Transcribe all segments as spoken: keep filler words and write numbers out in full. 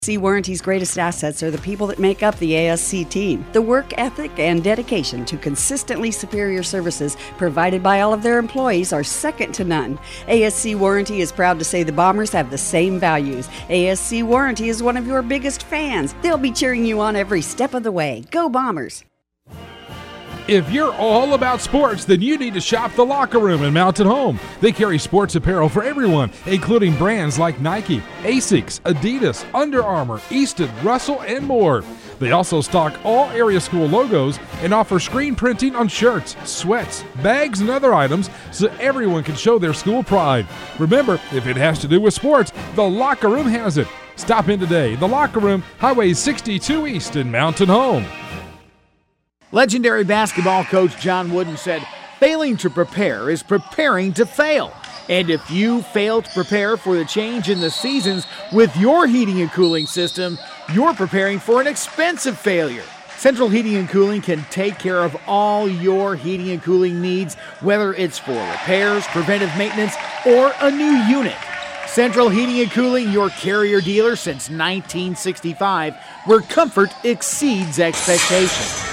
A S C Warranty's greatest assets are the people that make up the A S C team. The work ethic and dedication to consistently superior services provided by all of their employees are second to none. A S C Warranty is proud to say the Bombers have the same values. A S C Warranty is one of your biggest fans. They'll be cheering you on every step of the way. Go Bombers! If you're all about sports, then you need to shop The Locker Room in Mountain Home. They carry sports apparel for everyone, including brands like Nike, Asics, Adidas, Under Armour, Easton, Russell, and more. They also stock all area school logos and offer screen printing on shirts, sweats, bags, and other items so everyone can show their school pride. Remember, if it has to do with sports, The Locker Room has it. Stop in today. The Locker Room, Highway sixty-two East in Mountain Home. Legendary basketball coach John Wooden said, failing to prepare is preparing to fail. And if you fail to prepare for the change in the seasons with your heating and cooling system, you're preparing for an expensive failure. Central Heating and Cooling can take care of all your heating and cooling needs, whether it's for repairs, preventive maintenance, or a new unit. Central Heating and Cooling, your Carrier dealer since nineteen sixty-five, where comfort exceeds expectations.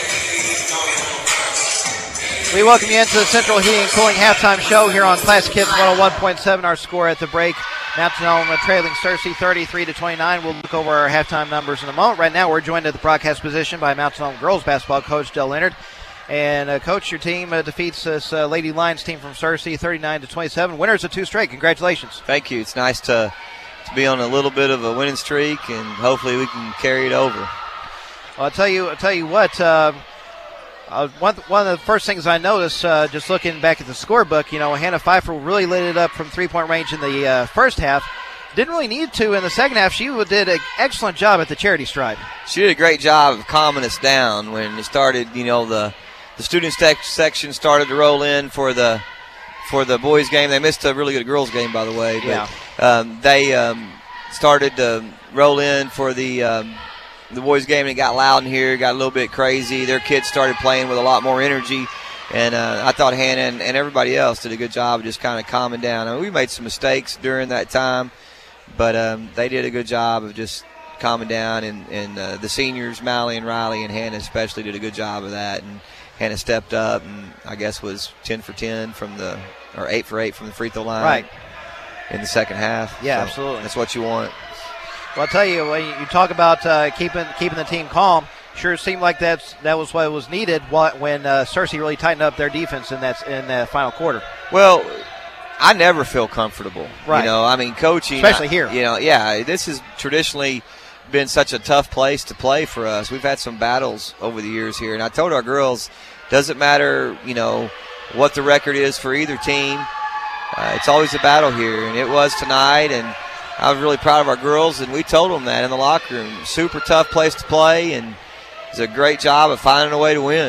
We welcome you into the Central Heating and Cooling halftime show here on Classic Hits one oh one point seven. Our score at the break, Mountain Home trailing Searcy thirty-three to twenty-nine. We'll look over our halftime numbers in a moment. Right now, we're joined at the broadcast position by Mountain Home girls basketball coach Del Leonard. And uh, coach, your team uh, defeats this uh, Lady Lions team from Searcy thirty-nine to twenty-seven. Winners of two straight. Congratulations. Thank you. It's nice to to be on a little bit of a winning streak, and hopefully we can carry it over. Well, I'll tell you, I'll tell you what. Uh, Uh, one, one of the first things I noticed, uh, just looking back at the scorebook, you know, Hannah Pfeiffer really lit it up from three-point range in the uh, first half. Didn't really need to in the second half. She did an excellent job at the charity stripe. She did a great job of calming us down when it started. You know, the the student sec- section started to roll in for the for the boys' game. They missed a really good girls' game, by the way. But, yeah. Um, they um, started to roll in for the. Um, The boys' game, and it got loud in here, got a little bit crazy. Their kids started playing with a lot more energy, and uh, I thought Hannah and, and everybody else did a good job of just kind of calming down. I mean, we made some mistakes during that time, but um, they did a good job of just calming down, and, and uh, the seniors, Mally and Riley and Hannah especially, did a good job of that, and Hannah stepped up and I guess was ten for ten from the – or eight for eight from the free throw line right in the second half. Yeah, so absolutely. That's what you want. Well, I'll tell you, when you talk about uh, keeping keeping the team calm, sure seemed like that's that was what was needed when uh, Searcy really tightened up their defense in that in the final quarter. Well, I never feel comfortable. Right. You know, I mean, coaching. Especially I, here. You know, yeah, this has traditionally been such a tough place to play for us. We've had some battles over the years here, and I told our girls, doesn't matter, you know, what the record is for either team. Uh, it's always a battle here, and it was tonight, and I was really proud of our girls, and we told them that in the locker room. Super tough place to play, and it's a great job of finding a way to win.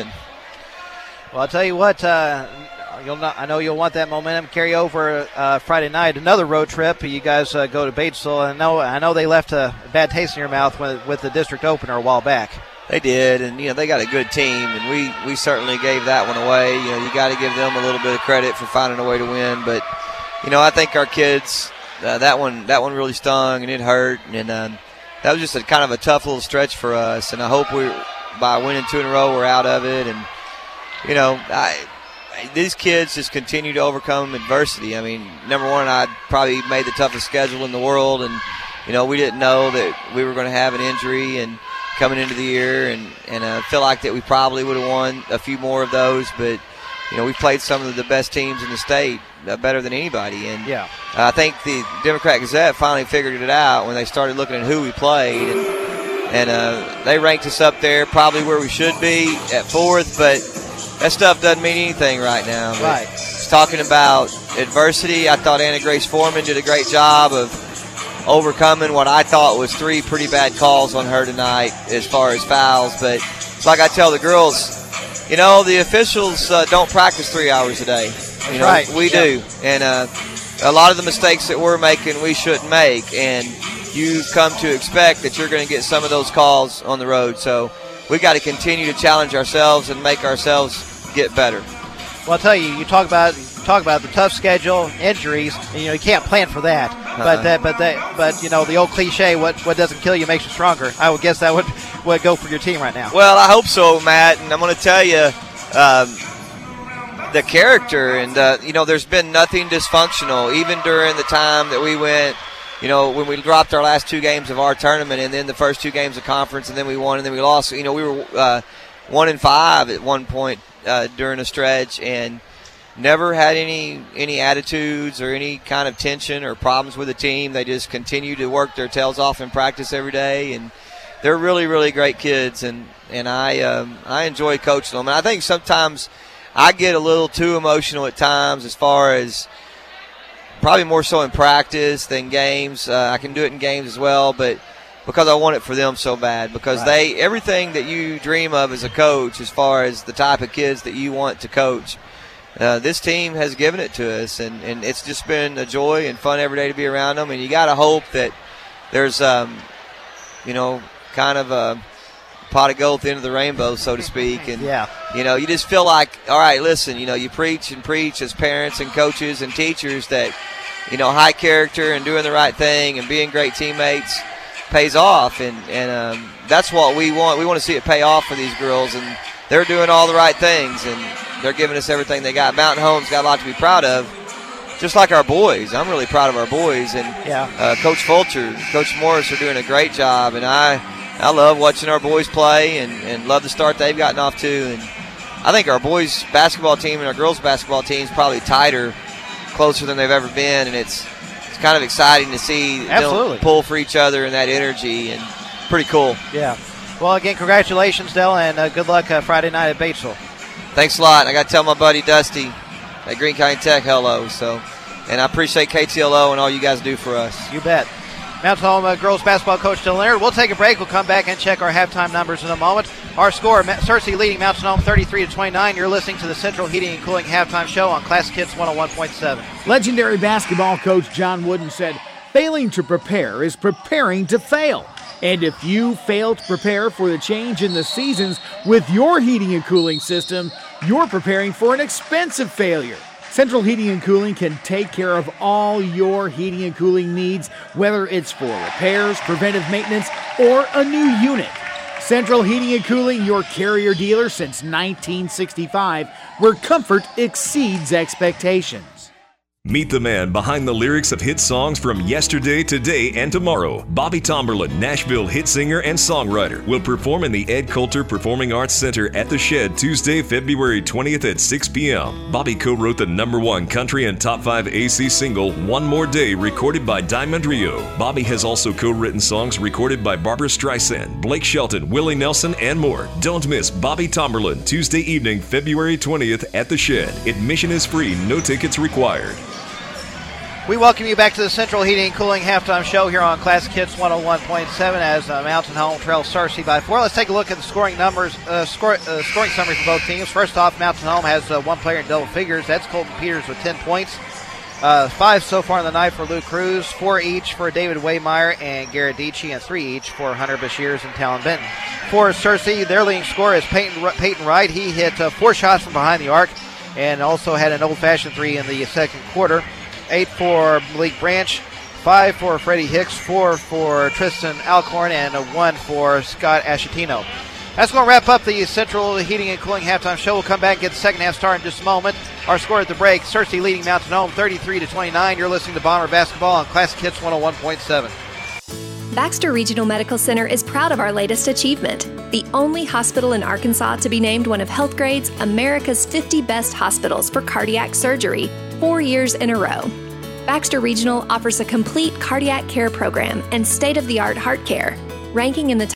Well, I'll tell you what, uh, you'll not, I know you'll want that momentum carry over uh, Friday night. Another road trip. You guys uh, go to Batesville. I know I know they left a bad taste in your mouth with, with the district opener a while back. They did, and, you know, they got a good team, and we, we certainly gave that one away. You know, you got to give them a little bit of credit for finding a way to win. But, you know, I think our kids – Uh, that one, that one really stung and it hurt, and um, that was just a kind of a tough little stretch for us. And I hope we, by winning two in a row, we're out of it. And you know, I, these kids just continue to overcome adversity. I mean, number one, I probably made the toughest schedule in the world, and you know, we didn't know that we were going to have an injury and coming into the year, and and I feel like that we probably would have won a few more of those, but. You know, we played some of the best teams in the state uh, better than anybody. And yeah. uh, I think the Democrat Gazette finally figured it out when they started looking at who we played. And, and uh, they ranked us up there probably where we should be at fourth, but that stuff doesn't mean anything right now. But right. Talking about adversity, I thought Anna Grace Foreman did a great job of overcoming what I thought was three pretty bad calls on her tonight as far as fouls. But like I tell the girls, you know, the officials uh, don't practice three hours a day. You know, right. We yep. do. And uh, a lot of the mistakes that we're making, we shouldn't make. And you come to expect that you're going to get some of those calls on the road. So we got to continue to challenge ourselves and make ourselves get better. Well, I'll tell you, you talk about talk about the tough schedule, injuries. And, you know, you can't plan for that. Uh-huh. But that, but that, but you know, the old cliche, what what doesn't kill you makes you stronger. I would guess that would would go for your team right now. Well, I hope so, Matt. And I'm going to tell you, um, the character, and uh, you know, there's been nothing dysfunctional, even during the time that we went. You know, when we dropped our last two games of our tournament, and then the first two games of conference, and then we won, and then we lost. You know, we were uh, one and five at one point uh, during a stretch, and never had any any attitudes or any kind of tension or problems with the team. They just continue to work their tails off in practice every day, and they're really, really great kids. And and I um, I enjoy coaching them. And I think sometimes I get a little too emotional at times, as far as probably more so in practice than games. Uh, I can do it in games as well, but because I want it for them so bad. Because right. they everything that you dream of as a coach, as far as the type of kids that you want to coach, uh, this team has given it to us, and, and it's just been a joy and fun every day to be around them. And you got to hope that there's, um, you know, kind of a pot of gold at the end of the rainbow, so to speak. And, yeah. you know, you just feel like, all right, listen, you know, you preach and preach as parents and coaches and teachers that, you know, high character and doing the right thing and being great teammates pays off. And, and um, that's what we want. We want to see it pay off for these girls, and they're doing all the right things, and they're giving us everything they got. Mountain Home's got a lot to be proud of, just like our boys. I'm really proud of our boys. And yeah. uh, Coach Fulcher, Coach Morris are doing a great job, and I – I love watching our boys play, and, and love the start they've gotten off to. And I think our boys' basketball team and our girls' basketball team is probably tighter, closer than they've ever been, and it's it's kind of exciting to see Absolutely. them pull for each other and that energy, and pretty cool. Yeah. Well, again, congratulations, Dell, and uh, good luck uh, Friday night at Batesville. Thanks a lot. And I got to tell my buddy Dusty at Greene County Tech hello. So, and I appreciate K T L O and all you guys do for us. You bet. Mountain Home uh, girls basketball coach Dylan Leonard. We'll take a break. We'll come back and check our halftime numbers in a moment. Our score, Searcy leading Mountain Home thirty-three to twenty-nine. You're listening to the Central Heating and Cooling halftime show on Classic Hits one oh one point seven. Legendary basketball coach John Wooden said, failing to prepare is preparing to fail. And if you fail to prepare for the change in the seasons with your heating and cooling system, you're preparing for an expensive failure. Central Heating and Cooling can take care of all your heating and cooling needs, whether it's for repairs, preventive maintenance, or a new unit. Central Heating and Cooling, your carrier dealer since nineteen sixty-five, where comfort exceeds expectations. Meet the man behind the lyrics of hit songs from yesterday, today, and tomorrow. Bobby Tomberlin, Nashville hit singer and songwriter, will perform in the Ed Coulter Performing Arts Center at the Shed Tuesday, February twentieth at six p.m. Bobby co-wrote the number one country and top five A C single, One More Day, recorded by Diamond Rio. Bobby has also co-written songs recorded by Barbra Streisand, Blake Shelton, Willie Nelson, and more. Don't miss Bobby Tomberlin, Tuesday evening, February twentieth at the Shed. Admission is free, no tickets required. We welcome you back to the Central Heating and Cooling halftime show here on Classic Hits one oh one point seven as uh, Mountain Home trails Searcy by four. Let's take a look at the scoring numbers, uh, score, uh, scoring summary for both teams. First off, Mountain Home has uh, one player in double figures. That's Colton Peters with ten points. Uh, five so far in the night for Luke Cruz, four each for David Waymeyer and Garrett Dietschy, and three each for Hunter Bashirs and Talon Benton. For Searcy, their leading scorer is Peyton, Peyton Wright. He hit uh, four shots from behind the arc and also had an old-fashioned three in the second quarter. Eight for Malik Branch, five for Freddie Hicks, four for Tristan Alcorn, and a one for Scott Ashatino. That's going to wrap up the Central Heating and Cooling halftime show. We'll come back and get the second half started in just a moment. Our score at the break, Searcy leading Mountain Home thirty-three to twenty-nine. You're listening to Bomber Basketball on Classic Hits one oh one point seven. Baxter Regional Medical Center is proud of our latest achievement, the only hospital in Arkansas to be named one of HealthGrade's America's fifty Best Hospitals for Cardiac Surgery, four years in a row. Baxter Regional offers a complete cardiac care program and state-of-the-art heart care, ranking in the